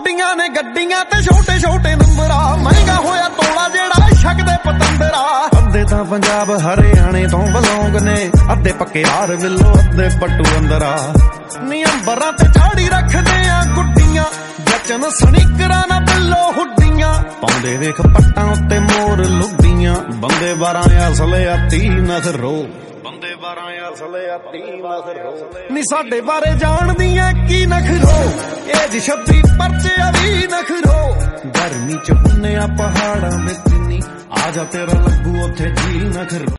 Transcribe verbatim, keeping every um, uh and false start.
ਵੱਡੀਆਂ ਨੇ ਗੱਡੀਆਂ ਤੇ ਛੋਟੇ ਛੋਟੇ ਨੰਬਰਾ, ਮਹਿੰਗਾ ਹੋਇਆ ਤੋਲਾ ਜਿਹੜਾ ਛਕਦੇ ਪਤੰਦਰਾ। ਅੱਧੇ ਤਾਂ ਪੰਜਾਬ ਹਰਿਆਣੇ ਤੋਂ ਬਲੌਂਗ ਨੇ, ਅੱਧੇ ਪੱਕੇ ਹਾਰ ਵਿੱਲੋ ਅੱਧੇ ਪੱਟੂ ਅੰਦਰਾ। ਨੀ ਅੰਬਰਾਂ ਤੇ ਚਾੜੀ ਰੱਖਦੇ ਆ ਗੁੱਡੀਆਂ, ਜਚਨ ਸਨੀਕਰਾਂ ਨਾ ਬਿੱਲੋ ਹੁੱਡੀਆਂ। ਪਾਉਂਦੇ ਵੇਖ ਪੱਟਾਂ ਉੱਤੇ ਮੋਰ ਲੁੱਡੀਆਂ, ਬੰਦੇ ਬਾਰਾਂ ਅਸਲੇ ਆ ਤੀ ਨਖਰੋ, ਬੰਦੇ ਬਾਰਾਂ ਅਸਲੇ ਆ ਤੀ ਨਖਰੋ। ਨੀ ਸਾਡੇ ਬਾਰੇ ਜਾਣਦੀਆਂ ਕੀ ਨਖਰੋ, ਏਜ ਛੱਬੀ ਪਰਚੇ ਆ ਵੀ ਨਖਰੋ। ਗਰਮੀ ਚ ਹੁੰਨੇ ਆ ਪਹਾੜਾਂ ਵਿੱਚ ਨੀ, ਆ ਜਾ ਤੇਰਾ ਲੱਗੂ ਉੱਥੇ ਜੀ ਨਖਰੋ।